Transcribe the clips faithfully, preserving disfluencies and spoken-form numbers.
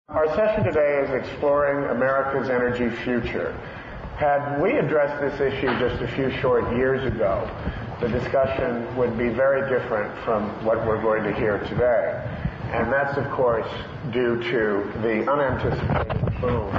Our session today is exploring America's energy future. Had we addressed this issue just a few short years ago, the discussion would be very different from what we're going to hear today. And that's, of course, due to the unanticipated boom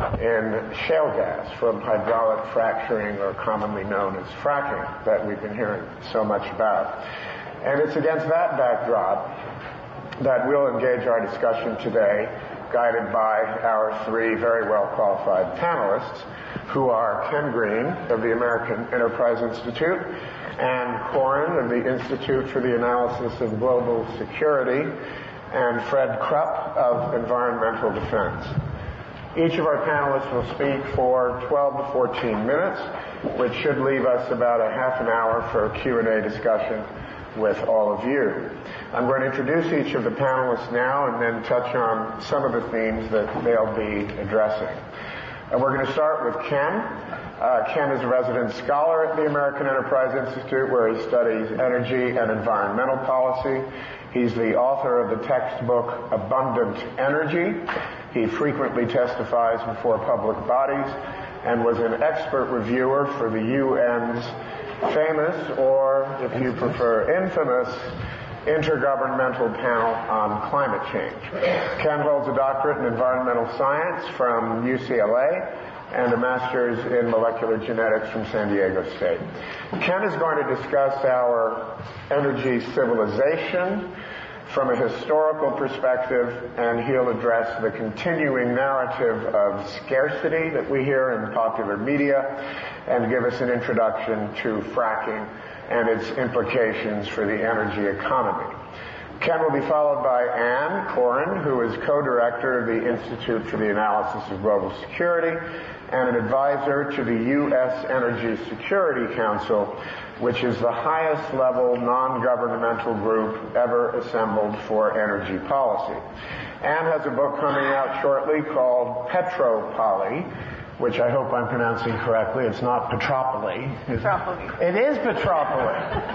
in shale gas from hydraulic fracturing, or commonly known as fracking, that we've been hearing so much about. And it's against that backdrop that we'll engage our discussion today, guided by our three very well-qualified panelists, who are Ken Green of the American Enterprise Institute, Ann Coren of the Institute for the Analysis of Global Security, and Fred Krupp of Environmental Defense. Each of our panelists will speak for twelve to fourteen minutes, which should leave us about a half an hour for a Q and A discussion with all of you. I'm going to introduce each of the panelists now and then touch on some of the themes that they'll be addressing. And we're going to start with Ken. Uh, Ken is a resident scholar at the American Enterprise Institute, where he studies energy and environmental policy. He's the author of the textbook Abundant Energy. He frequently testifies before public bodies and was an expert reviewer for the U N's famous, or if you prefer, infamous, Intergovernmental Panel on Climate Change. Ken holds a doctorate in environmental science from U C L A and a master's in molecular genetics from San Diego State. Ken is going to discuss our energy civilization from a historical perspective, and he'll address the continuing narrative of scarcity that we hear in popular media, and give us an introduction to fracking and its implications for the energy economy. Ken will be followed by Ann Coren, who is co-director of the Institute for the Analysis of Global Security and an advisor to the U S Energy Security Council, which is the highest level non-governmental group ever assembled for energy policy. Ann has a book coming out shortly called Petropoly, which I hope I'm pronouncing correctly. It's not Petropoly. Petropoly. It is Petropoly.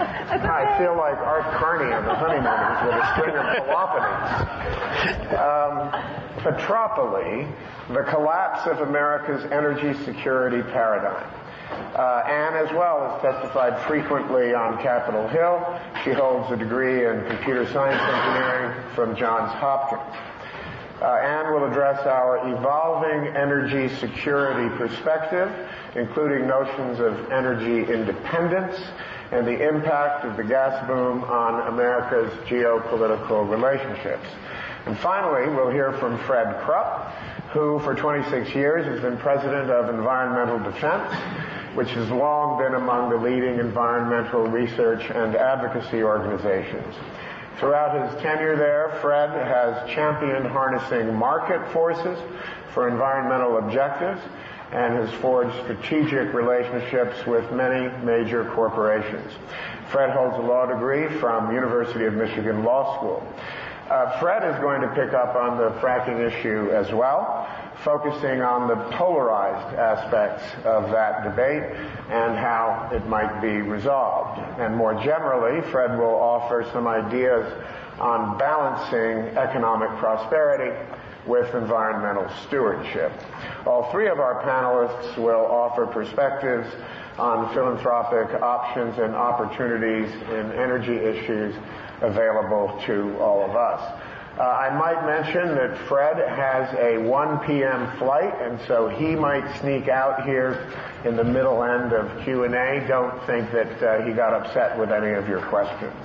I feel like Art Carney on The Honeymooners with a string of Peloponnese. Um, Petropoly, the collapse of America's energy security paradigm. Uh, Ann, as well, has testified frequently on Capitol Hill. She holds a degree in computer science engineering from Johns Hopkins. Uh, Ann will address our evolving energy security perspective, including notions of energy independence and the impact of the gas boom on America's geopolitical relationships. And finally, we'll hear from Fred Krupp, who for twenty-six years has been president of Environmental Defense, which has long been among the leading environmental research and advocacy organizations. Throughout his tenure there, Fred has championed harnessing market forces for environmental objectives and has forged strategic relationships with many major corporations. Fred holds a law degree from University of Michigan Law School. Uh, Fred is going to pick up on the fracking issue as well, focusing on the polarized aspects of that debate and how it might be resolved. And more generally, Fred will offer some ideas on balancing economic prosperity with environmental stewardship. All three of our panelists will offer perspectives on philanthropic options and opportunities in energy issues available to all of us. Uh, I might mention that Fred has a one p.m. flight, and so he might sneak out here in the middle end of Q and A. Don't think that uh, he got upset with any of your questions.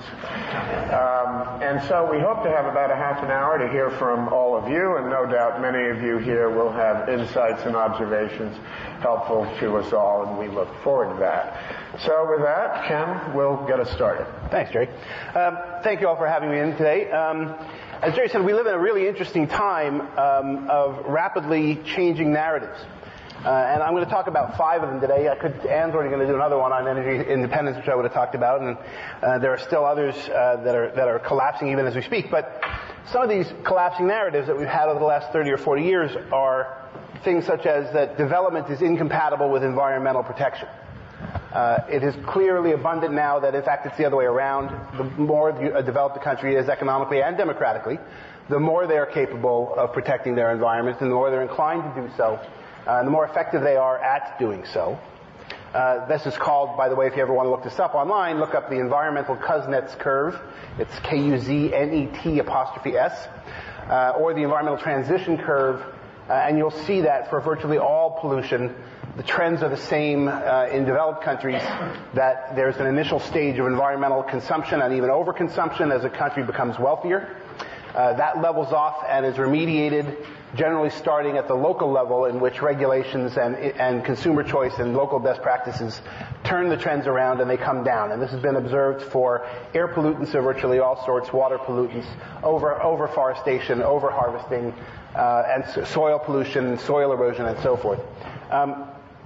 Um, and so we hope to have about a half an hour to hear from all of you, and no doubt many of you here will have insights and observations helpful to us all, and we look forward to that. So with that, Ken will get us started. Thanks, Jerry. Um, thank you all for having me in today. Um, as Jerry said, we live in a really interesting time um, of rapidly changing narratives. Uh, and I'm going to talk about five of them today. I could, Ann's already going to do another one on energy independence, which I would have talked about, and uh, there are still others uh, that are that are collapsing even as we speak. But some of these collapsing narratives that we've had over the last thirty or forty years are things such as that development is incompatible with environmental protection. Uh, it is clearly abundant now that, in fact, it's the other way around. The more a developed the country is economically and democratically, the more they are capable of protecting their environment, and the more they're inclined to do so, uh, and the more effective they are at doing so. Uh, this is called, by the way, if you ever want to look this up online, look up the environmental Kuznets curve. It's K U Z N E T apostrophe S, uh, or the environmental transition curve, uh, and you'll see that for virtually all pollution, the trends are the same uh, in developed countries, that there's an initial stage of environmental consumption and even overconsumption as a country becomes wealthier. Uh, that levels off and is remediated, generally starting at the local level, in which regulations and, and consumer choice and local best practices turn the trends around and they come down. And this has been observed for air pollutants of virtually all sorts, water pollutants, over overforestation, over-harvesting, uh, and soil pollution, soil erosion, and so forth. Um,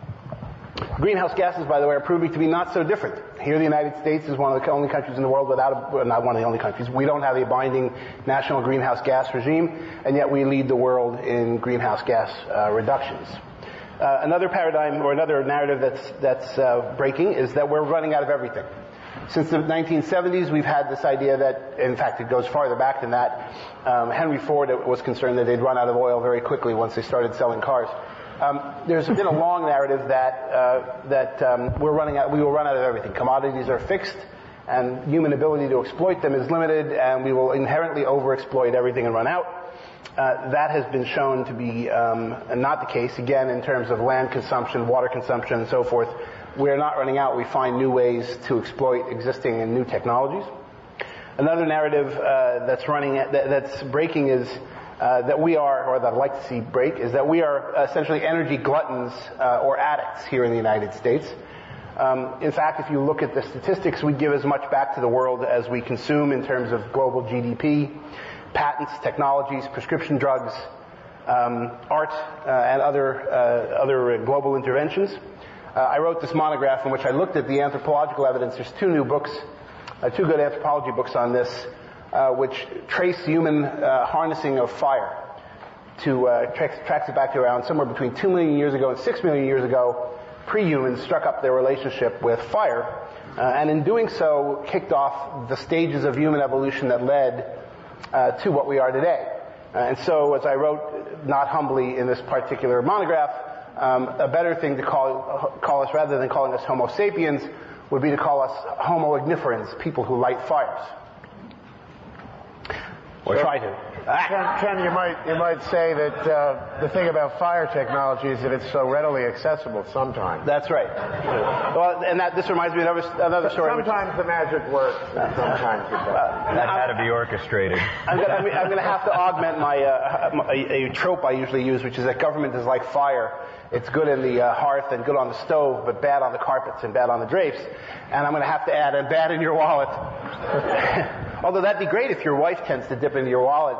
Greenhouse gases, by the way, are proving to be not so different. Here, the United States is one of the only countries in the world without a, well, not one of the only countries. We don't have a binding national greenhouse gas regime, and yet we lead the world in greenhouse gas uh, reductions. Uh, another paradigm or another narrative that's that's uh, breaking is that we're running out of everything. Since the nineteen seventies, we've had this idea that, in fact, it goes farther back than that. Um, Henry Ford was concerned that they'd run out of oil very quickly once they started selling cars. Um, there's been a long narrative that uh, that um, we're running out. We will run out of everything. Commodities are fixed, and human ability to exploit them is limited, and we will inherently overexploit everything and run out. Uh, that has been shown to be um, not the case. Again, in terms of land consumption, water consumption, and so forth, we're not running out. We find new ways to exploit existing and new technologies. Another narrative uh, that's running at, that, that's breaking is. Uh, that we are, or that I'd like to see break, is that we are essentially energy gluttons uh, or addicts here in the United States. Um, in fact, if you look at the statistics, we give as much back to the world as we consume in terms of global G D P, patents, technologies, prescription drugs, um, art, uh, and other uh, other global interventions. Uh, I wrote this monograph in which I looked at the anthropological evidence. There's two new books, uh, two good anthropology books on this. Uh, which trace human uh, harnessing of fire to uh, tracks, tracks it back to around somewhere between two million years ago and six million years ago. Pre-humans struck up their relationship with fire, uh, and in doing so kicked off the stages of human evolution that led uh, to what we are today. Uh, and so, as I wrote, not humbly in this particular monograph, um, a better thing to call call us, rather than calling us Homo sapiens, would be to call us Homo igniferens, people who light fires. Or so, try to. Ah. Ken, Ken, you might you might say that uh, the thing about fire technology is that it's so readily accessible sometimes. That's right. Well, and that this reminds me of another, another story. Sometimes the magic works, and sometimes it doesn't. Uh, that had to be orchestrated. I'm going I'm to have to augment my, uh, a, a trope I usually use, which is that government is like fire. It's good in the uh, hearth and good on the stove, but bad on the carpets and bad on the drapes. And I'm going to have to add, and bad in your wallet. Although that'd be great if your wife tends to dip into your wallet.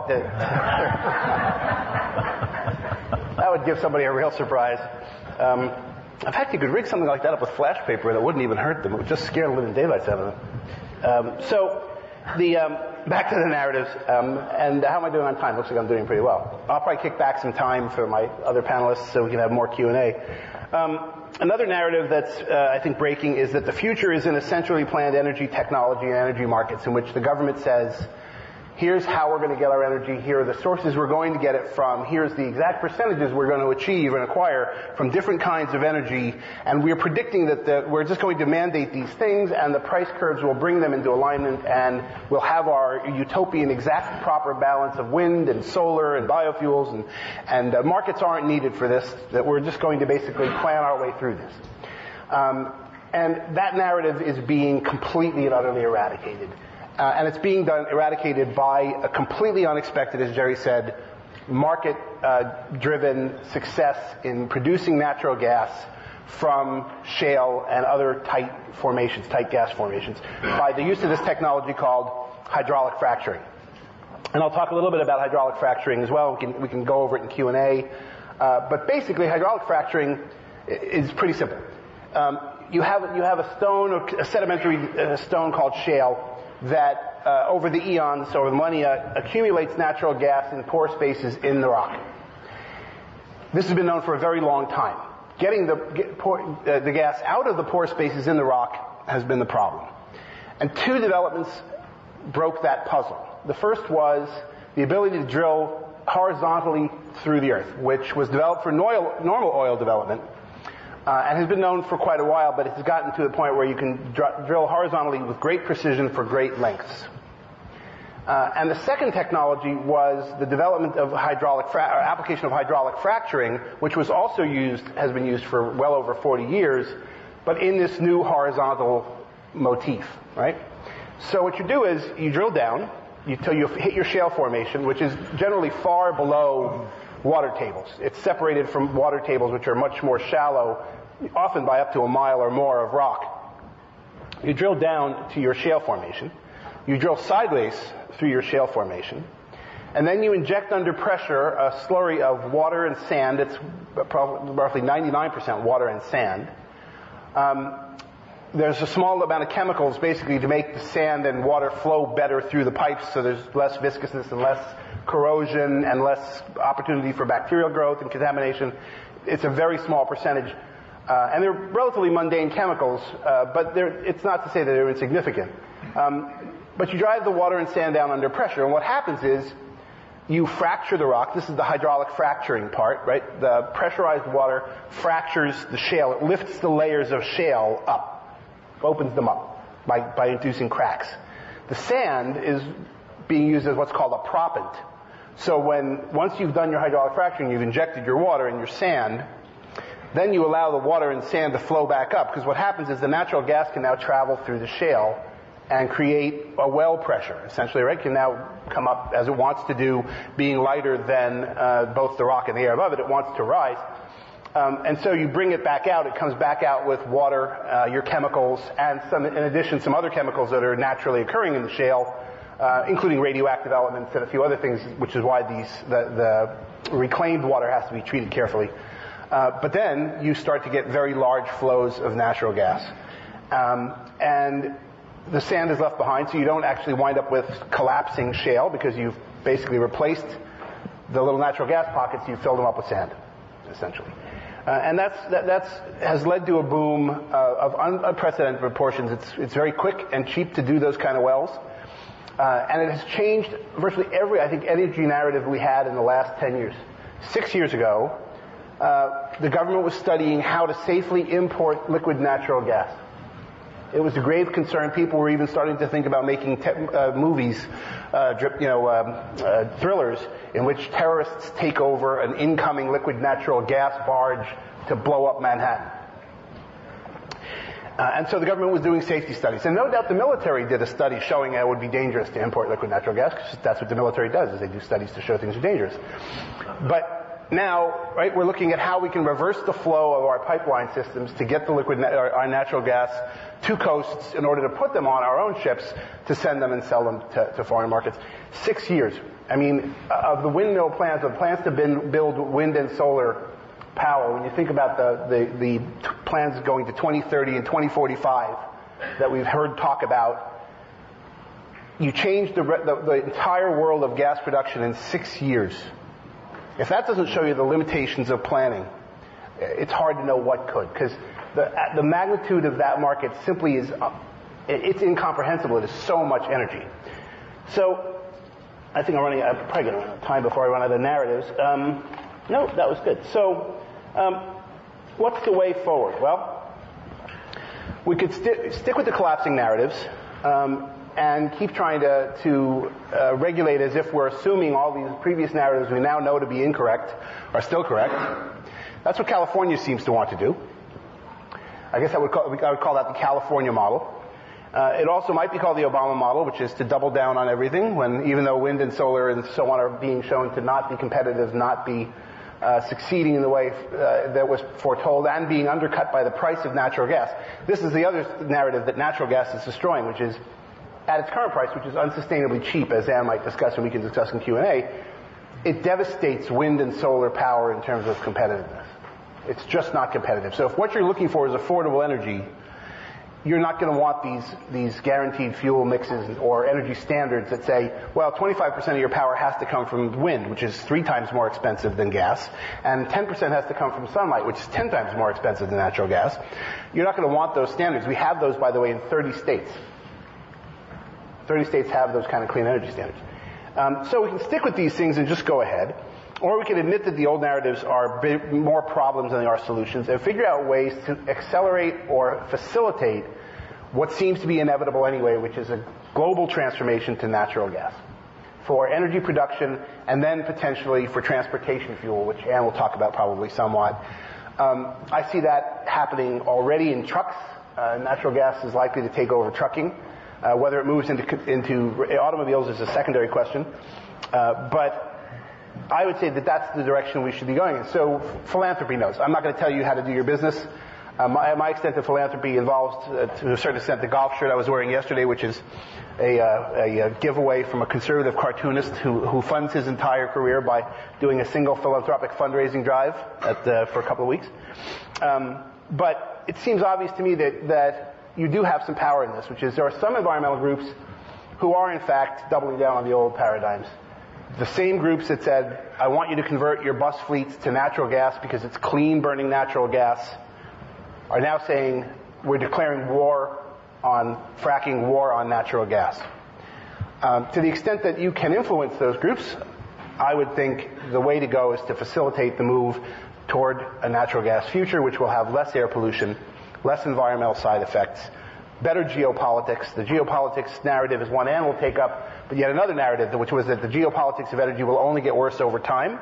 That would give somebody a real surprise. Um, in fact, you could rig something like that up with flash paper that wouldn't even hurt them. It would just scare the living daylights out of them. Um, so, the um, back to the narratives. Um, and how am I doing on time? Looks like I'm doing pretty well. I'll probably kick back some time for my other panelists so we can have more Q and A. Um, Another narrative that's, uh, I think, breaking is that the future is in a centrally planned energy technology and energy markets in which the government says, here's how we're going to get our energy, here are the sources we're going to get it from, here's the exact percentages we're going to achieve and acquire from different kinds of energy, and we're predicting that the, we're just going to mandate these things, and the price curves will bring them into alignment, and we'll have our utopian exact proper balance of wind and solar and biofuels, and, and uh, markets aren't needed for this, that we're just going to basically plan our way through this. Um, and that narrative is being completely and utterly eradicated. Uh, and it's being done, eradicated by a completely unexpected, as Jerry said, market-driven uh, success in producing natural gas from shale and other tight formations, tight gas formations, by the use of this technology called hydraulic fracturing. And I'll talk a little bit about hydraulic fracturing as well. We can, we can go over it in Q and A. Uh, but basically, hydraulic fracturing is pretty simple. Um, you have you have a stone, a sedimentary uh, stone called shale, that uh, over the eons, over the millennia, accumulates natural gas in pore spaces in the rock. This has been known for a very long time. Getting the, get pore, uh, the gas out of the pore spaces in the rock has been the problem. And two developments broke that puzzle. The first was the ability to drill horizontally through the earth, which was developed for oil, normal oil development, uh, and has been known for quite a while, but it's gotten to the point where you can dr- drill horizontally with great precision for great lengths. Uh, and the second technology was the development of hydraulic fra- or application of hydraulic fracturing, which was also used, has been used for well over forty years, but in this new horizontal motif, right? So what you do is you drill down until you hit your shale formation, which is generally far below water tables. It's separated from water tables, which are much more shallow, often by up to a mile or more of rock. You drill down to your shale formation. You drill sideways through your shale formation, and then you inject under pressure a slurry of water and sand. It's probably roughly ninety-nine percent water and sand. Um, there's a small amount of chemicals basically to make the sand and water flow better through the pipes, so there's less viscousness and less corrosion and less opportunity for bacterial growth and contamination. It's a very small percentage. Uh, and they're relatively mundane chemicals, uh, but it's not to say that they're insignificant. Um, But you drive the water and sand down under pressure, and what happens is you fracture the rock. This is the hydraulic fracturing part, right? The pressurized water fractures the shale. It lifts the layers of shale up, opens them up by, by inducing cracks. The sand is being used as what's called a proppant. So when, once you've done your hydraulic fracturing, you've injected your water and your sand, then you allow the water and sand to flow back up, because what happens is the natural gas can now travel through the shale and create a well pressure, essentially, right? Can now come up as it wants to do, being lighter than uh, both the rock and the air above it. It wants to rise. Um, and so you bring it back out. It comes back out with water, uh, your chemicals, and some, in addition, some other chemicals that are naturally occurring in the shale, uh, including radioactive elements and a few other things, which is why these the, the reclaimed water has to be treated carefully. Uh, but then you start to get very large flows of natural gas. Um, and the sand is left behind, so you don't actually wind up with collapsing shale, because you've basically replaced the little natural gas pockets. You filled them up with sand, essentially. Uh, and that's, that that's, has led to a boom uh, of un- unprecedented proportions. It's, it's very quick and cheap to do those kind of wells. Uh, and it has changed virtually every, I think, energy narrative we had in the last ten years. Six years ago, uh, the government was studying how to safely import liquid natural gas. It was a grave concern. People were even starting to think about making te- uh, movies, uh, drip, you know, um, uh, thrillers, in which terrorists take over an incoming liquid natural gas barge to blow up Manhattan. Uh, and so the government was doing safety studies. And no doubt the military did a study showing that it would be dangerous to import liquid natural gas, because that's what the military does, is they do studies to show things are dangerous. But now, right, we're looking at how we can reverse the flow of our pipeline systems to get the liquid, na- our natural gas to coasts in order to put them on our own ships to send them and sell them to, to foreign markets. Six years. I mean, of the windmill plants, of plans to bin, build wind and solar power, when you think about the, the, the t- plans going to twenty thirty and twenty forty-five that we've heard talk about, you change the, the, the entire world of gas production in six years. If that doesn't show you the limitations of planning, it's hard to know what could, because the, the magnitude of that market simply is, uh, it's incomprehensible. It is so much energy. So, I think I'm running, I'm probably going to run out of time before I run out of narratives. Um, no, that was good. So, um, what's the way forward? Well, we could sti- stick with the collapsing narratives, um, and keep trying to, to uh, regulate as if we're assuming all these previous narratives we now know to be incorrect are still correct. That's what California seems to want to do. I guess I would call, I would call that the California model. Uh, it also might be called the Obama model, which is to double down on everything, when even though wind and solar and so on are being shown to not be competitive, not be uh, succeeding in the way uh, that was foretold, and being undercut by the price of natural gas. This is the other narrative that natural gas is destroying, which is at its current price, which is unsustainably cheap, as Ann might discuss and we can discuss in Q and A, it devastates wind and solar power in terms of competitiveness. It's just not competitive. So if what you're looking for is affordable energy, you're not going to want these, these guaranteed fuel mixes or energy standards that say, well, twenty-five percent of your power has to come from wind, which is three times more expensive than gas, and ten percent has to come from sunlight, which is ten times more expensive than natural gas. You're not going to want those standards. We have those, by the way, in thirty states. thirty states have those kind of clean energy standards. Um, so we can stick with these things and just go ahead, or we can admit that the old narratives are big, more problems than they are solutions, and figure out ways to accelerate or facilitate what seems to be inevitable anyway, which is a global transformation to natural gas for energy production and then potentially for transportation fuel, which Ann will talk about probably somewhat. Um, I see that happening already in trucks. Uh, natural gas is likely to take over trucking. Uh, whether it moves into, into automobiles is a secondary question. Uh, but I would say that that's the direction we should be going in. So philanthropy knows. I'm not going to tell you how to do your business. Uh, my, my extent of philanthropy involves, uh, to a certain extent, the golf shirt I was wearing yesterday, which is a, uh, a, a giveaway from a conservative cartoonist who, who funds his entire career by doing a single philanthropic fundraising drive at, uh, for a couple of weeks. Um, but it seems obvious to me that, that you do have some power in this, which is there are some environmental groups who are, in fact, doubling down on the old paradigms. The same groups that said, I want you to convert your bus fleets to natural gas because it's clean burning natural gas, are now saying we're declaring war on fracking, war on natural gas. Um, to the extent that you can influence those groups, I would think the way to go is to facilitate the move toward a natural gas future, which will have less air pollution, less environmental side effects, better geopolitics. The geopolitics narrative is one Ann will take up, but yet another narrative, which was that the geopolitics of energy will only get worse over time.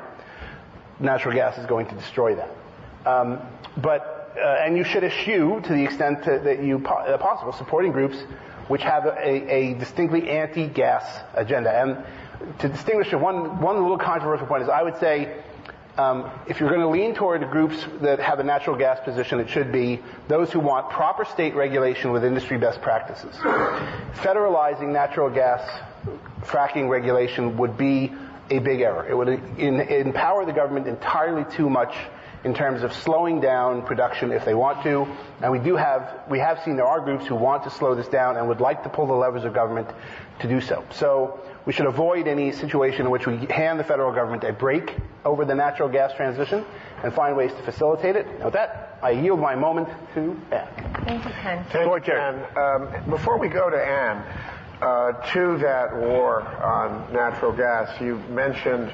Natural gas is going to destroy that. Um, but Uh, and you should eschew, to the extent to, that you po- uh, possible, supporting groups which have a, a distinctly anti-gas agenda. And to distinguish it, one one little controversial point is, I would say, um, if you're going to lean toward groups that have a natural gas position, it should be those who want proper state regulation with industry best practices. Federalizing natural gas fracking regulation would be a big error. It would in, empower the government entirely too much in terms of slowing down production if they want to. And we do have, we have seen there are groups who want to slow this down and would like to pull the levers of government to do so. So we should avoid any situation in which we hand the federal government a break over the natural gas transition and find ways to facilitate it. And with that, I yield my moment to Ann. Thank you, Ken. Thank you, Ken. Um, before we go to Ann, uh, to that war on natural gas, you mentioned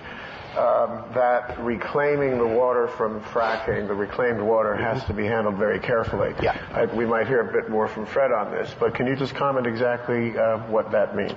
Um, that reclaiming the water from fracking, the reclaimed water, has to be handled very carefully. Yeah. I, we might hear a bit more from Fred on this, but can you just comment exactly uh, what that means?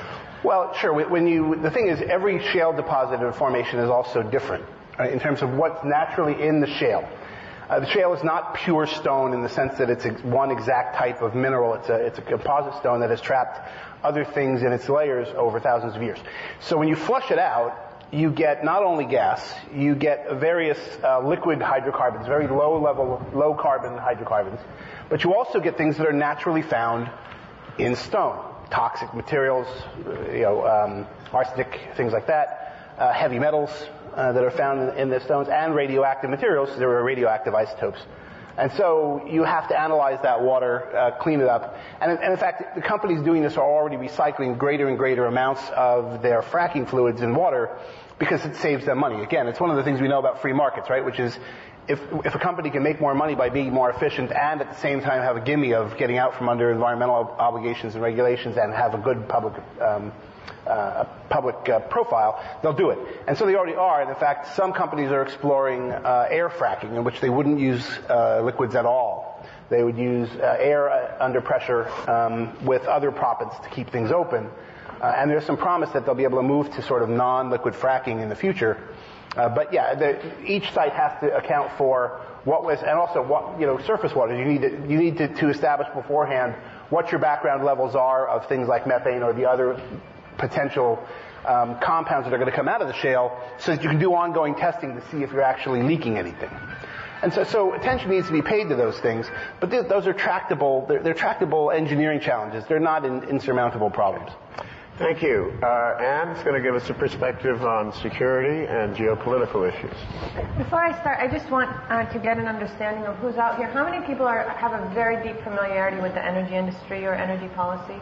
Well, sure. When you, the thing is, every shale deposit or formation is also different, right, in terms of what's naturally in the shale. Uh, the shale is not pure stone in the sense that it's a, one exact type of mineral. It's a, it's a composite stone that has trapped other things in its layers over thousands of years. So when you flush it out, you get not only gas, you get various uh, liquid hydrocarbons, very low level, low carbon hydrocarbons, but you also get things that are naturally found in stone. Toxic materials, you know, um, arsenic, things like that, uh, heavy metals uh, that are found in, in the stones, and radioactive materials. There are radioactive isotopes. And so you have to analyze that water, uh, clean it up. And, and in fact, the companies doing this are already recycling greater and greater amounts of their fracking fluids in water because it saves them money. Again, it's one of the things we know about free markets, right? Which is if, if a company can make more money by being more efficient and at the same time have a gimme of getting out from under environmental obligations and regulations and have a good public um, uh, public uh, profile, they'll do it. And so they already are. And in fact, some companies are exploring uh, air fracking, in which they wouldn't use uh, liquids at all. They would use uh, air uh, under pressure um, with other proppants to keep things open. Uh, and there's some promise that they'll be able to move to sort of non-liquid fracking in the future. Uh, but yeah, the, each site has to account for what was, and also what, you know, surface water. You need to, you need to, to establish beforehand what your background levels are of things like methane or the other potential um, compounds that are going to come out of the shale, so that you can do ongoing testing to see if you're actually leaking anything. And so, so attention needs to be paid to those things, but th- those are tractable. They're, they're tractable engineering challenges. They're not in, insurmountable problems. Thank you. Uh, Ann's going to give us a perspective on security and geopolitical issues. Before I start, I just want uh, to get an understanding of who's out here. How many people are, have a very deep familiarity with the energy industry or energy policy?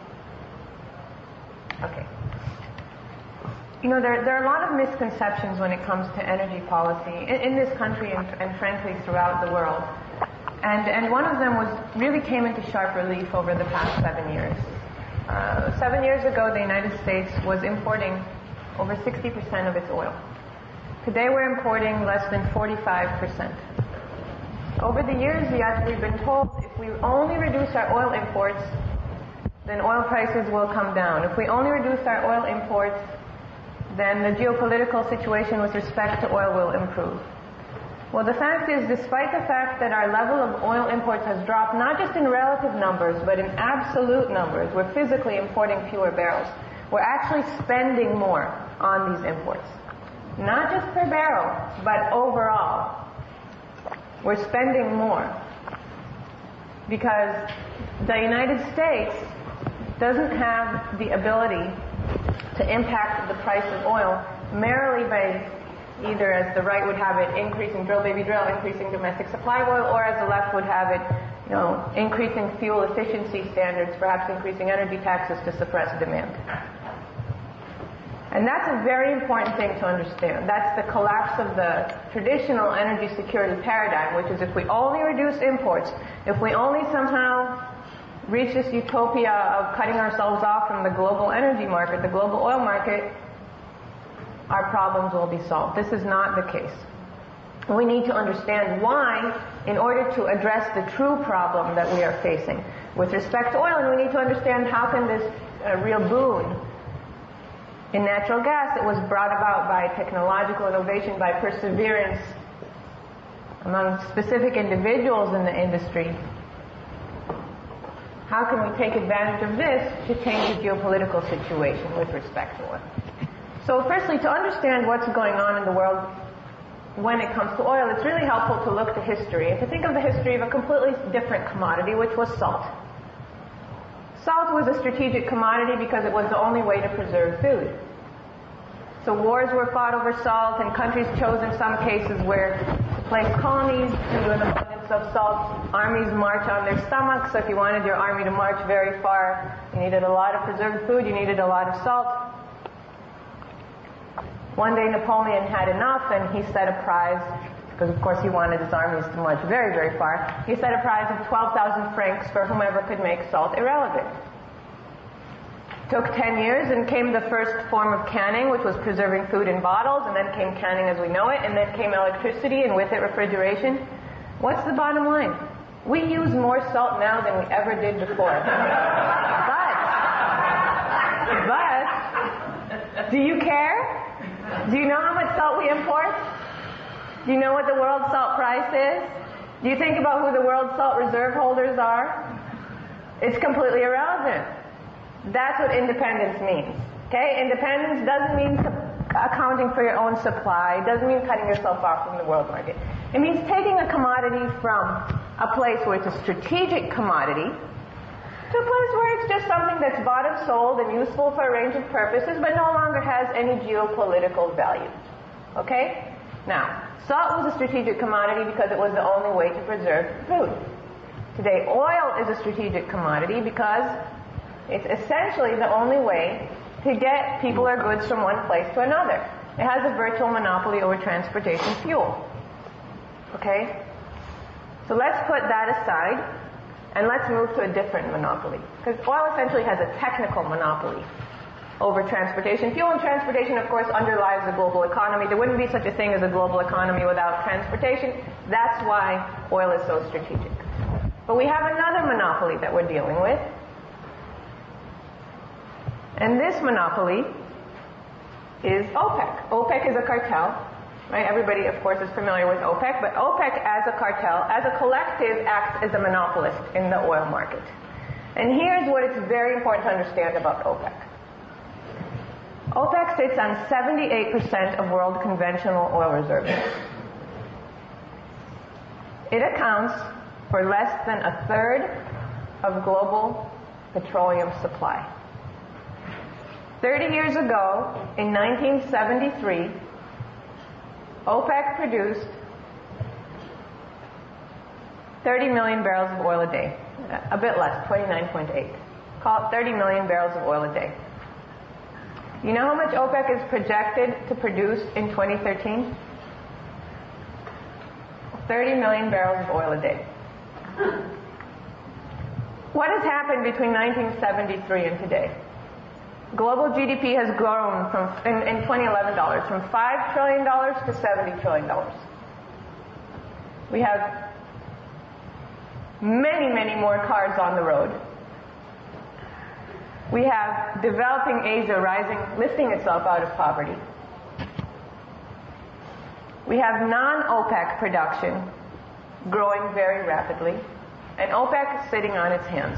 Okay. You know, there, there are a lot of misconceptions when it comes to energy policy in, in this country and, and frankly throughout the world. And, and one of them was really came into sharp relief over the past seven years. Uh, seven years ago, the United States was importing over sixty percent of its oil. Today we're importing less than forty-five percent. Over the years, yet, we've been told if we only reduce our oil imports, then oil prices will come down. If we only reduce our oil imports, then the geopolitical situation with respect to oil will improve. Well, the fact is, despite the fact that our level of oil imports has dropped, not just in relative numbers, but in absolute numbers, we're physically importing fewer barrels. We're actually spending more on these imports. Not just per barrel, but overall. We're spending more because the United States doesn't have the ability to impact the price of oil merely by either, as the right would have it, increasing drill baby drill, increasing domestic supply of oil, or as the left would have it, you know, increasing fuel efficiency standards, perhaps increasing energy taxes to suppress demand. And that's a very important thing to understand. That's the collapse of the traditional energy security paradigm, which is if we only reduce imports, if we only somehow reach this utopia of cutting ourselves off from the global energy market, the global oil market, our problems will be solved. This is not the case. We need to understand why in order to address the true problem that we are facing with respect to oil, and we need to understand how can this uh, real boon in natural gas that was brought about by technological innovation, by perseverance among specific individuals in the industry, how can we take advantage of this to change the geopolitical situation with respect to oil? So firstly, to understand what's going on in the world when it comes to oil, it's really helpful to look to history and to think of the history of a completely different commodity, which was salt. Salt was a strategic commodity because it was the only way to preserve food. So wars were fought over salt, and countries chose in some cases where to place colonies due to an abundance of salt. Armies march on their stomachs, so if you wanted your army to march very far, you needed a lot of preserved food, you needed a lot of salt. One day Napoleon had enough, and he set a prize, because of course he wanted his armies to march very, very far. He set a prize of twelve thousand francs for whomever could make salt irrelevant. Took ten years, and came the first form of canning, which was preserving food in bottles, and then came canning as we know it, and then came electricity, and with it refrigeration. What's the bottom line? We use more salt now than we ever did before. But, but, do you care? Do you know how much salt we import? Do you know what the world salt price is? Do you think about who the world salt reserve holders are? It's completely irrelevant. That's what independence means. Okay? Independence doesn't mean accounting for your own supply. It doesn't mean cutting yourself off from the world market. It means taking a commodity from a place where it's a strategic commodity to a place where it's just something that's bought and sold and useful for a range of purposes, but no longer has any geopolitical value. Okay? Now, salt was a strategic commodity because it was the only way to preserve food. Today, oil is a strategic commodity because it's essentially the only way to get people or goods from one place to another. It has a virtual monopoly over transportation fuel. Okay? So let's put that aside, and let's move to a different monopoly. Because oil essentially has a technical monopoly over transportation fuel, and transportation, of course, underlies the global economy. There wouldn't be such a thing as a global economy without transportation. That's why oil is so strategic. But we have another monopoly that we're dealing with. And this monopoly is OPEC. OPEC is a cartel, right? Everybody, of course, is familiar with OPEC, but OPEC as a cartel, as a collective, acts as a monopolist in the oil market. And here's what it's very important to understand about OPEC. OPEC sits on seventy-eight percent of world conventional oil reserves. It accounts for less than a third of global petroleum supply. thirty years ago, in nineteen seventy-three, OPEC produced thirty million barrels of oil a day. A bit less, twenty-nine point eight. Call it thirty million barrels of oil a day. You know how much OPEC is projected to produce in twenty thirteen? thirty million barrels of oil a day. What has happened between nineteen seventy-three and today? global G D P has grown from, in, in twenty eleven dollars, from five trillion dollars to seventy trillion dollars. We have many, many more cars on the road. We have developing Asia rising, lifting itself out of poverty. We have non-OPEC production growing very rapidly, and OPEC is sitting on its hands.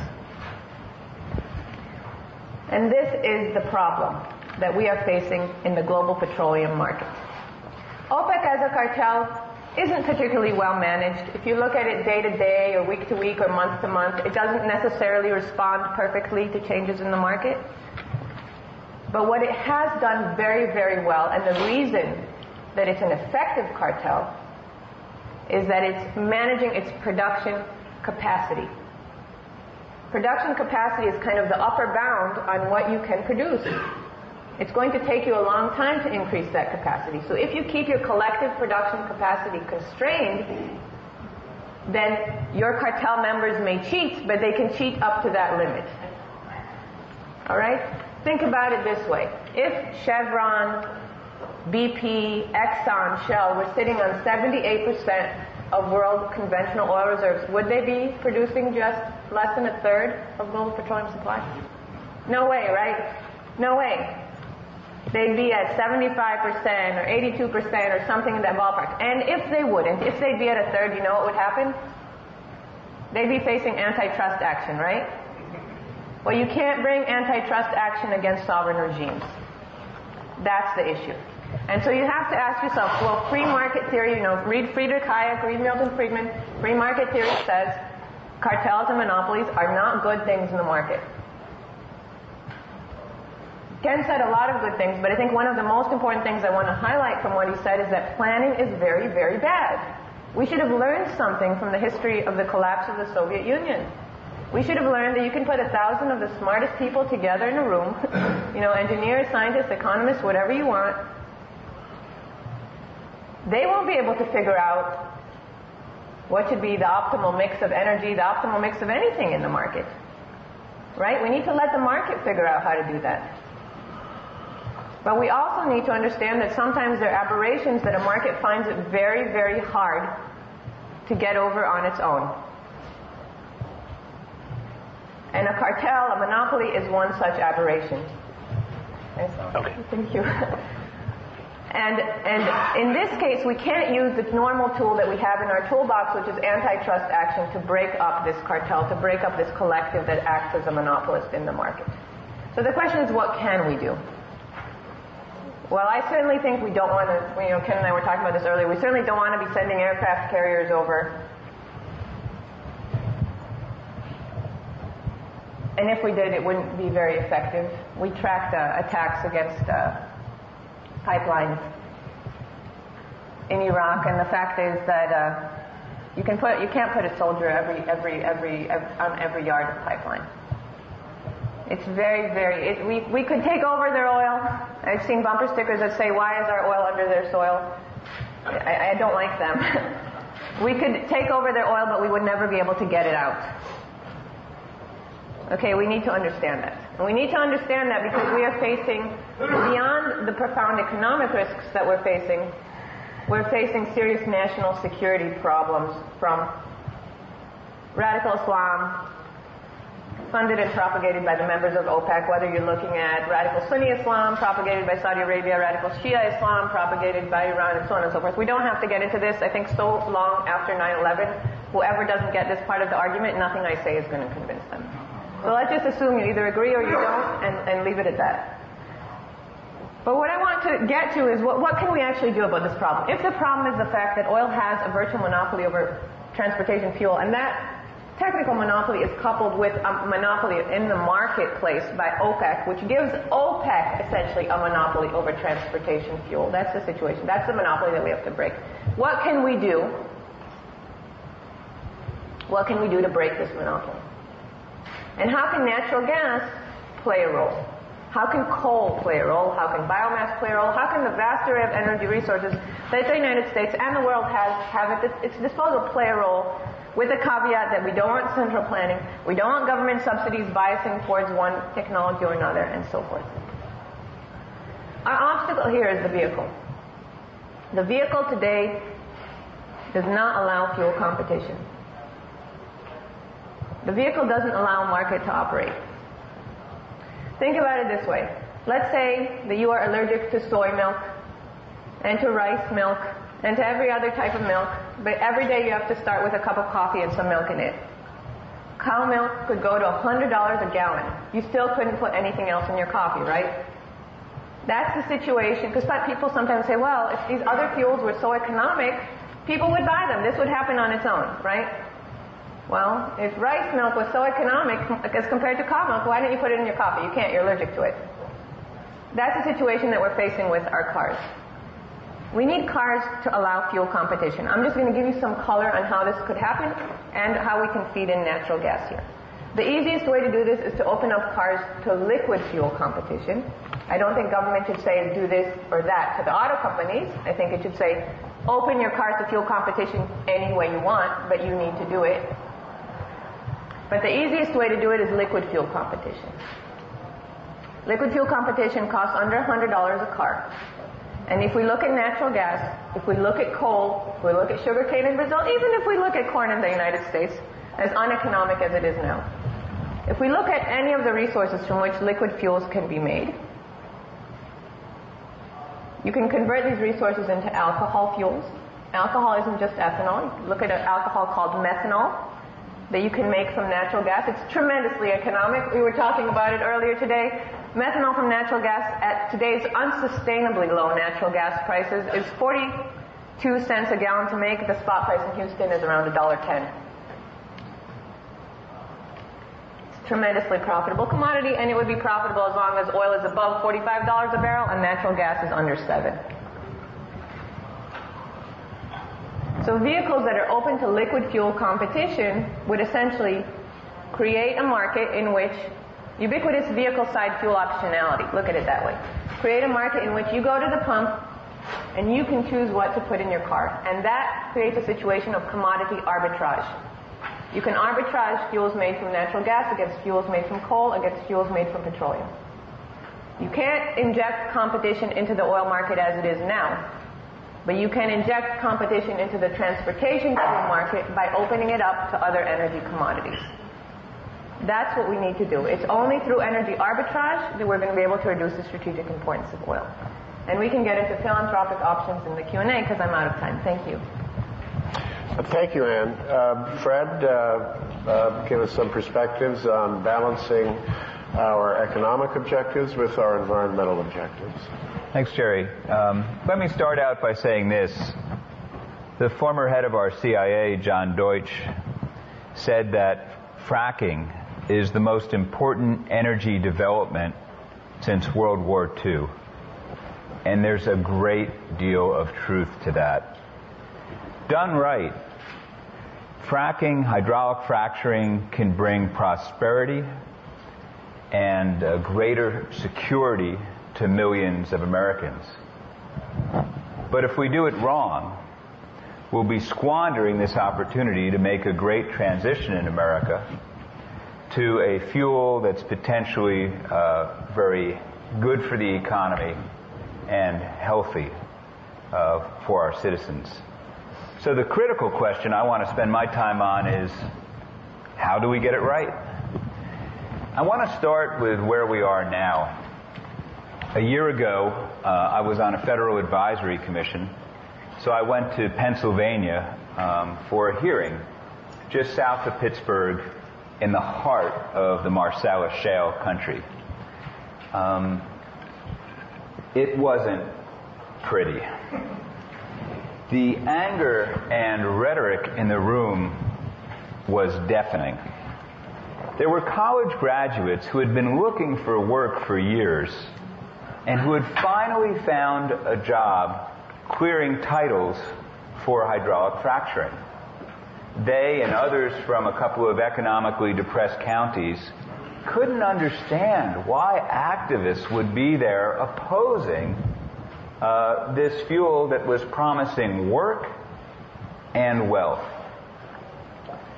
And this is the problem that we are facing in the global petroleum market. OPEC as a cartel isn't particularly well managed. If you look at it day to day or week to week or month to month, it doesn't necessarily respond perfectly to changes in the market. But what it has done very, very well, and the reason that it's an effective cartel, is that it's managing its production capacity. Production capacity is kind of the upper bound on what you can produce. It's going to take you a long time to increase that capacity. So if you keep your collective production capacity constrained, then your cartel members may cheat, but they can cheat up to that limit. All right? Think about it this way. If Chevron, B P, Exxon, Shell were sitting on seventy-eight percent of world conventional oil reserves, would they be producing just less than a third of global petroleum supply? No way, right? No way. They'd be at seventy-five percent or eighty-two percent or something in that ballpark. And if they wouldn't, if they'd be at a third, you know what would happen? They'd be facing antitrust action, right? Well, you can't bring antitrust action against sovereign regimes. That's the issue. And so you have to ask yourself, well, free market theory, you know, read Friedrich Hayek, read Milton Friedman, free market theory says cartels and monopolies are not good things in the market. Ken said a lot of good things, but I think one of the most important things I want to highlight from what he said is that planning is very, very bad. We should have learned something from the history of the collapse of the Soviet Union. We should have learned that you can put a thousand of the smartest people together in a room, you know, engineers, scientists, economists, whatever you want. They won't be able to figure out what should be the optimal mix of energy, the optimal mix of anything in the market. Right? We need to let the market figure out how to do that. But we also need to understand that sometimes there are aberrations that a market finds it very, very hard to get over on its own. And a cartel, a monopoly, is one such aberration. Okay. Thank you. And, and in this case, we can't use the normal tool that we have in our toolbox, which is antitrust action, to break up this cartel, to break up this collective that acts as a monopolist in the market. So the question is, what can we do? Well, I certainly think we don't want to, you know, Ken and I were talking about this earlier, we certainly don't want to be sending aircraft carriers over. And if we did, it wouldn't be very effective. We tracked uh, attacks against uh, pipelines in Iraq, and the fact is that uh, you can put you can't put a soldier every every every, every on every yard of pipeline. It's very very. It, we we could take over their oil. I've seen bumper stickers that say, "Why is our oil under their soil?" I, I don't like them. We could take over their oil, but we would never be able to get it out. Okay, we need to understand that. And we need to understand that because we are facing, beyond the profound economic risks that we're facing, we're facing serious national security problems from radical Islam, funded and propagated by the members of OPEC, whether you're looking at radical Sunni Islam, propagated by Saudi Arabia, radical Shia Islam, propagated by Iran, and so on and so forth. We don't have to get into this. I think so long after nine eleven, whoever doesn't get this part of the argument, nothing I say is going to convince them. So let's just assume you either agree or you don't, and, and leave it at that. But what I want to get to is what, what can we actually do about this problem? If the problem is the fact that oil has a virtual monopoly over transportation fuel, and that technical monopoly is coupled with a monopoly in the marketplace by OPEC, which gives OPEC essentially a monopoly over transportation fuel. That's the situation. That's the monopoly that we have to break. What can we do? What can we do to break this monopoly? And how can natural gas play a role? How can coal play a role? How can biomass play a role? How can the vast array of energy resources that the United States and the world has have at its disposal play a role with the caveat that we don't want central planning, we don't want government subsidies biasing towards one technology or another, and so forth. Our obstacle here is the vehicle. The vehicle today does not allow fuel competition. The vehicle doesn't allow market to operate. Think about it this way. Let's say that you are allergic to soy milk and to rice milk and to every other type of milk, but every day you have to start with a cup of coffee and some milk in it. Cow milk could go to one hundred dollars a gallon. You still couldn't put anything else in your coffee, right? That's the situation, because people sometimes say, well, if these other fuels were so economic, people would buy them. This would happen on its own, right? Well, if rice milk was so economic as compared to cow milk, why didn't you put it in your coffee? You can't, you're allergic to it. That's the situation that we're facing with our cars. We need cars to allow fuel competition. I'm just going to give you some color on how this could happen and how we can feed in natural gas here. The easiest way to do this is to open up cars to liquid fuel competition. I don't think government should say do this or that to the auto companies. I think it should say open your cars to fuel competition any way you want, but you need to do it. But the easiest way to do it is liquid fuel competition. Liquid fuel competition costs under one hundred dollars a car. And if we look at natural gas, if we look at coal, if we look at sugarcane in Brazil, even if we look at corn in the United States, as uneconomic as it is now, if we look at any of the resources from which liquid fuels can be made, you can convert these resources into alcohol fuels. Alcohol isn't just ethanol. You look at an alcohol called methanol that you can make from natural gas. It's tremendously economic. We were talking about it earlier today. Methanol from natural gas at today's unsustainably low natural gas prices is forty-two cents a gallon to make. The spot price in Houston is around one dollar ten. It's a tremendously profitable commodity, and it would be profitable as long as oil is above forty-five dollars a barrel and natural gas is under seven. So vehicles that are open to liquid fuel competition would essentially create a market in which ubiquitous vehicle side fuel optionality, look at it that way, create a market in which you go to the pump and you can choose what to put in your car. And that creates a situation of commodity arbitrage. You can arbitrage fuels made from natural gas against fuels made from coal against fuels made from petroleum. You can't inject competition into the oil market as it is now, but you can inject competition into the transportation fuel market by opening it up to other energy commodities. That's what we need to do. It's only through energy arbitrage that we're going to be able to reduce the strategic importance of oil. And we can get into philanthropic options in the Q and A because I'm out of time. Thank you. Thank you, Ann. Uh, Fred, uh, uh, give us some perspectives on balancing our economic objectives with our environmental objectives. Thanks, Jerry. Um, let me start out by saying this. The former head of our C I A, John Deutsch, said that fracking is the most important energy development since World War Two. And there's a great deal of truth to that. Done right, fracking, hydraulic fracturing can bring prosperity and uh, greater security to millions of Americans. But if we do it wrong, we'll be squandering this opportunity to make a great transition in America to a fuel that's potentially uh, very good for the economy and healthy uh, for our citizens. So the critical question I want to spend my time on is, how do we get it right? I want to start with where we are now. A year ago, uh, I was on a federal advisory commission, so I went to Pennsylvania um, for a hearing just south of Pittsburgh in the heart of the Marcellus Shale country. Um, it wasn't pretty. The anger and rhetoric in the room was deafening. There were college graduates who had been looking for work for years and who had finally found a job clearing titles for hydraulic fracturing. They and others from a couple of economically depressed counties couldn't understand why activists would be there opposing uh, this fuel that was promising work and wealth.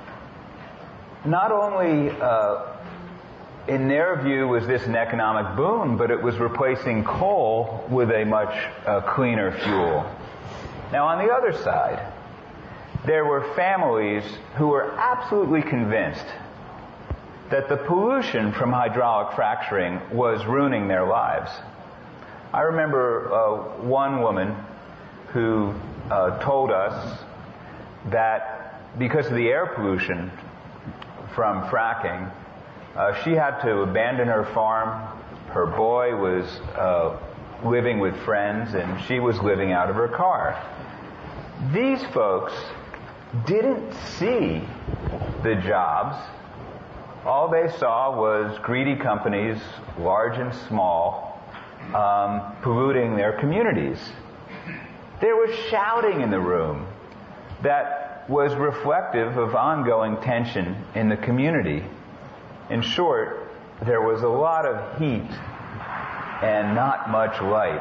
not only uh, in their view was this an economic boom, but it was replacing coal with a much uh, cleaner fuel. Now on the other side, there were families who were absolutely convinced that the pollution from hydraulic fracturing was ruining their lives. I remember uh, one woman who uh, told us that because of the air pollution from fracking, uh, she had to abandon her farm. Her boy was uh, living with friends, and she was living out of her car. These folks didn't see the jobs. All they saw was greedy companies, large and small, um, polluting their communities. There was shouting in the room that was reflective of ongoing tension in the community. In short, there was a lot of heat and not much light.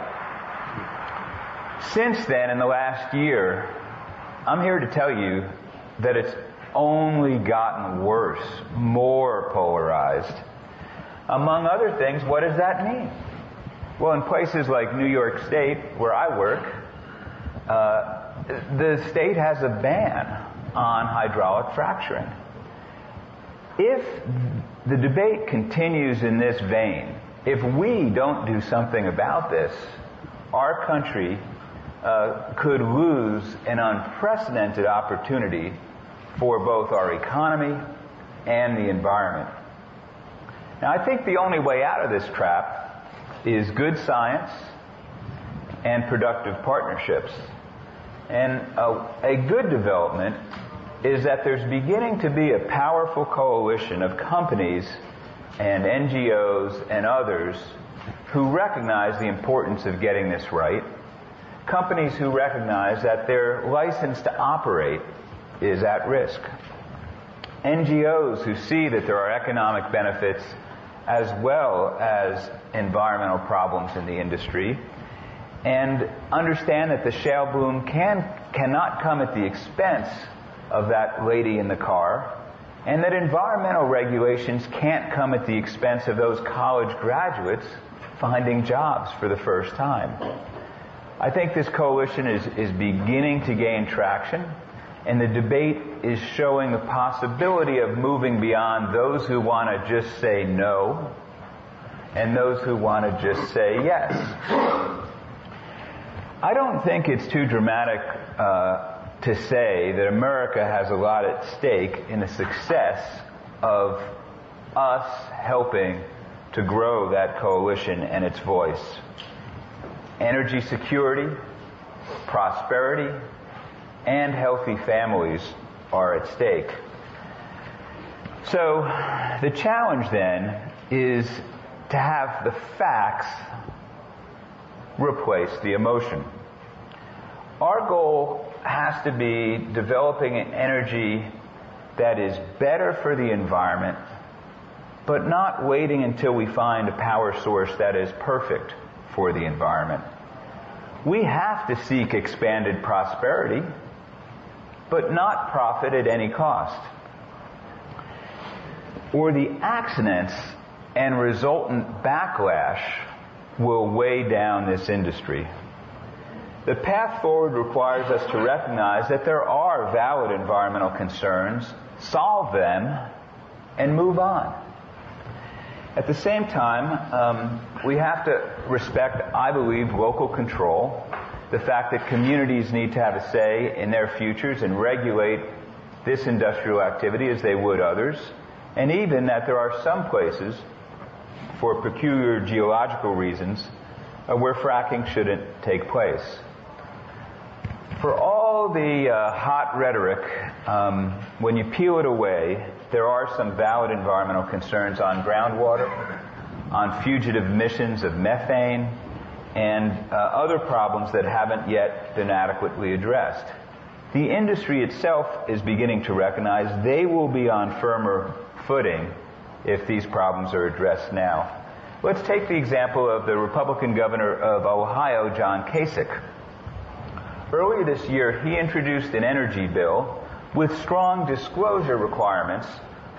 Since then, in the last year, I'm here to tell you that it's only gotten worse, more polarized. Among other things, what does that mean? Well, in places like New York State, where I work, uh, the state has a ban on hydraulic fracturing. If the debate continues in this vein, if we don't do something about this, our country uh, could lose an unprecedented opportunity for both our economy and the environment. Now, I think the only way out of this trap is good science and productive partnerships. And a, a good development is that there's beginning to be a powerful coalition of companies and N G Os and others who recognize the importance of getting this right. Companies who recognize that their license to operate is at risk. N G Os who see that there are economic benefits as well as environmental problems in the industry, and understand that the shale boom can cannot come at the expense of that lady in the car, and that environmental regulations can't come at the expense of those college graduates finding jobs for the first time. I think this coalition is, is beginning to gain traction, and the debate is showing the possibility of moving beyond those who want to just say no and those who want to just say yes. I don't think it's too dramatic uh, to say that America has a lot at stake in the success of us helping to grow that coalition and its voice. Energy security, prosperity, and healthy families are at stake. So the challenge then is to have the facts replace the emotion. Our goal has to be developing an energy that is better for the environment, but not waiting until we find a power source that is perfect for the environment. We have to seek expanded prosperity, but not profit at any cost, or the accidents and resultant backlash will weigh down this industry. The path forward requires us to recognize that there are valid environmental concerns, solve them, and move on. At the same time, um, we have to respect, I believe, local control, the fact that communities need to have a say in their futures and regulate this industrial activity as they would others, and even that there are some places, for peculiar geological reasons, uh, where fracking shouldn't take place. For all the uh, hot rhetoric, um, when you peel it away, there are some valid environmental concerns on groundwater, on fugitive emissions of methane, and uh, other problems that haven't yet been adequately addressed. The industry itself is beginning to recognize they will be on firmer footing if these problems are addressed now. Let's take the example of the Republican governor of Ohio, John Kasich. Earlier this year, he introduced an energy bill with strong disclosure requirements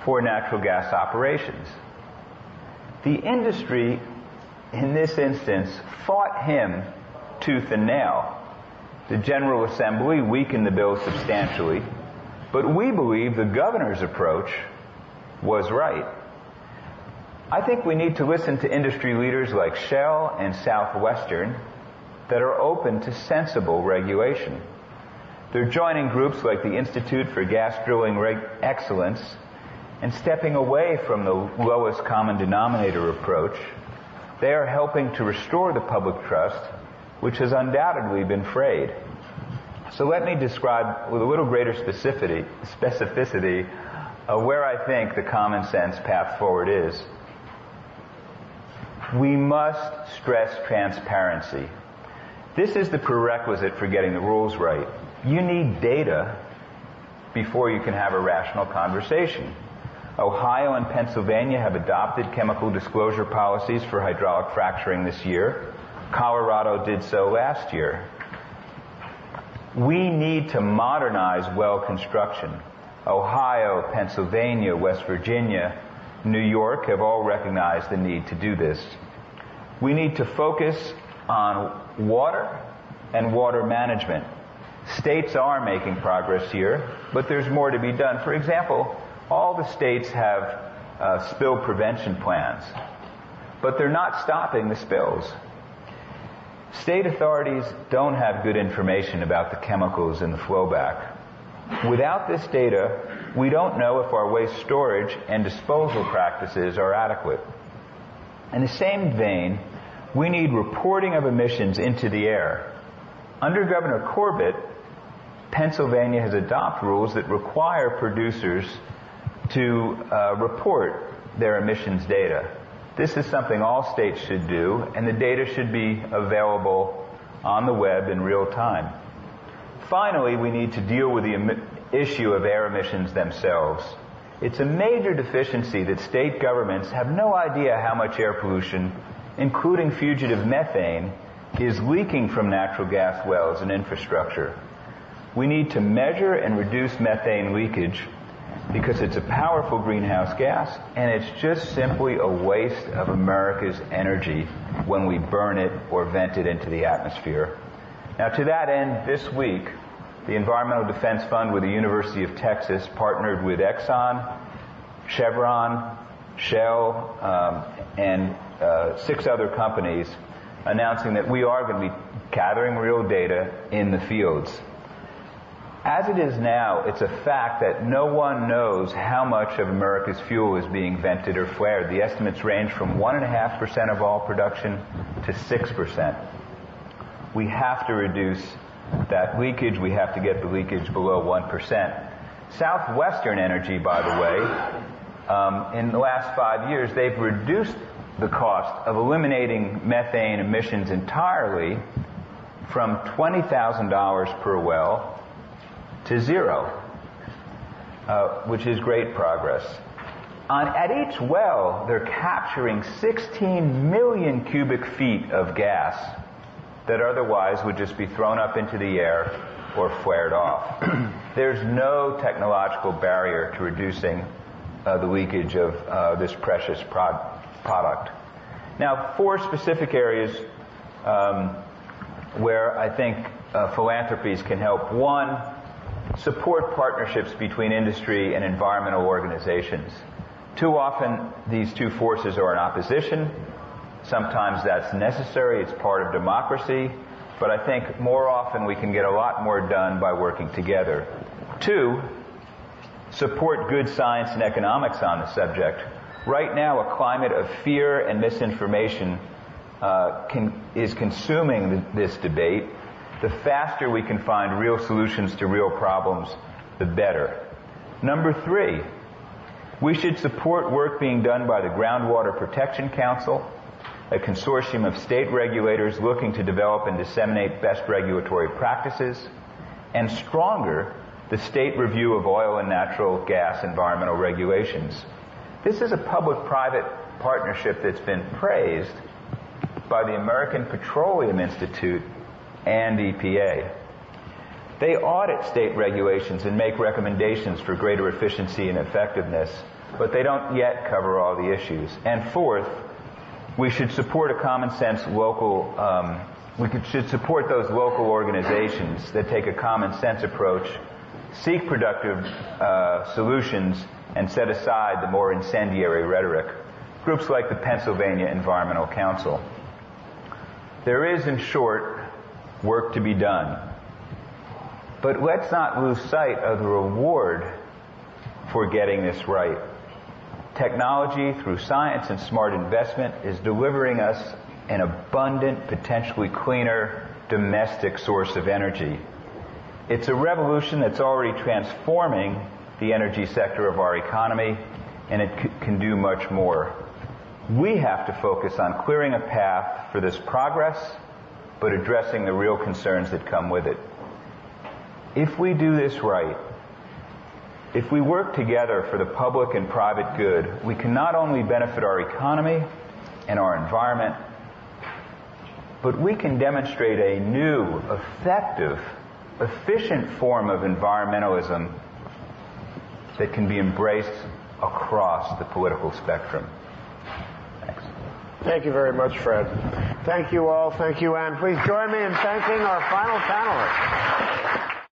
for natural gas operations. The industry, in this instance, fought him tooth and nail. The General Assembly weakened the bill substantially, but we believe the governor's approach was right. I think we need to listen to industry leaders like Shell and Southwestern that are open to sensible regulation. They're joining groups like the Institute for Gas Drilling Reg- Excellence and stepping away from the lowest common denominator approach. They are helping to restore the public trust, which has undoubtedly been frayed. So let me describe with a little greater specificity, specificity uh, where I think the common sense path forward is. We must stress transparency. This is the prerequisite for getting the rules right. You need data before you can have a rational conversation. Ohio and Pennsylvania have adopted chemical disclosure policies for hydraulic fracturing this year. Colorado did so last year. We need to modernize well construction. Ohio, Pennsylvania, West Virginia, New York have all recognized the need to do this. We need to focus on water and water management. States are making progress here, but there's more to be done. For example, all the states have uh, spill prevention plans, but they're not stopping the spills. State authorities don't have good information about the chemicals in the flowback. Without this data, we don't know if our waste storage and disposal practices are adequate. In the same vein, we need reporting of emissions into the air. Under Governor Corbett, Pennsylvania has adopted rules that require producers to uh, report their emissions data. This is something all states should do, and the data should be available on the web in real time. Finally, we need to deal with the em- issue of air emissions themselves. It's a major deficiency that state governments have no idea how much air pollution, including fugitive methane, is leaking from natural gas wells and infrastructure. We need to measure and reduce methane leakage because it's a powerful greenhouse gas, and it's just simply a waste of America's energy when we burn it or vent it into the atmosphere. Now, to that end, this week, the Environmental Defense Fund with the University of Texas partnered with Exxon, Chevron, Shell, um, and uh, six other companies, announcing that we are going to be gathering real data in the fields. As it is now, it's a fact that no one knows how much of America's fuel is being vented or flared. The estimates range from one point five percent of all production to six percent. We have to reduce that leakage. We have to get the leakage below one percent. Southwestern Energy, by the way, um, in the last five years, they've reduced the cost of eliminating methane emissions entirely from twenty thousand dollars per well to zero, uh, which is great progress. On, at each well, they're capturing sixteen million cubic feet of gas that otherwise would just be thrown up into the air or flared off. There's no technological barrier to reducing uh, the leakage of uh, this precious prod- product. Now, four specific areas um, where I think uh, philanthropies can help. One, support partnerships between industry and environmental organizations. Too often, these two forces are in opposition. Sometimes that's necessary. It's part of democracy. But I think more often we can get a lot more done by working together. Two, support good science and economics on the subject. Right now, a climate of fear and misinformation uh, can, is consuming th- this debate. The faster we can find real solutions to real problems, the better. Number three, we should support work being done by the Groundwater Protection Council, a consortium of state regulators looking to develop and disseminate best regulatory practices, and stronger, the state review of oil and natural gas environmental regulations. This is a public-private partnership that's been praised by the American Petroleum Institute and E P A. They audit state regulations and make recommendations for greater efficiency and effectiveness. but they don't yet cover all the issues. And fourth, we should support a common sense local, um, we could, should support those local organizations that take a common sense approach, seek productive uh, solutions, and set aside the more incendiary rhetoric. Groups like the Pennsylvania Environmental Council. There is, in short, work to be done. But let's not lose sight of the reward for getting this right. Technology, through science and smart investment, is delivering us an abundant, potentially cleaner, domestic source of energy. It's a revolution that's already transforming the energy sector of our economy, and it c- can do much more. We have to focus on clearing a path for this progress, but addressing the real concerns that come with it. If we do this right, if we work together for the public and private good, we can not only benefit our economy and our environment, but we can demonstrate a new, effective, efficient form of environmentalism that can be embraced across the political spectrum. Thanks. Thank you very much, Fred. Thank you all. Thank you, Ann. Please join me in thanking our final panelists.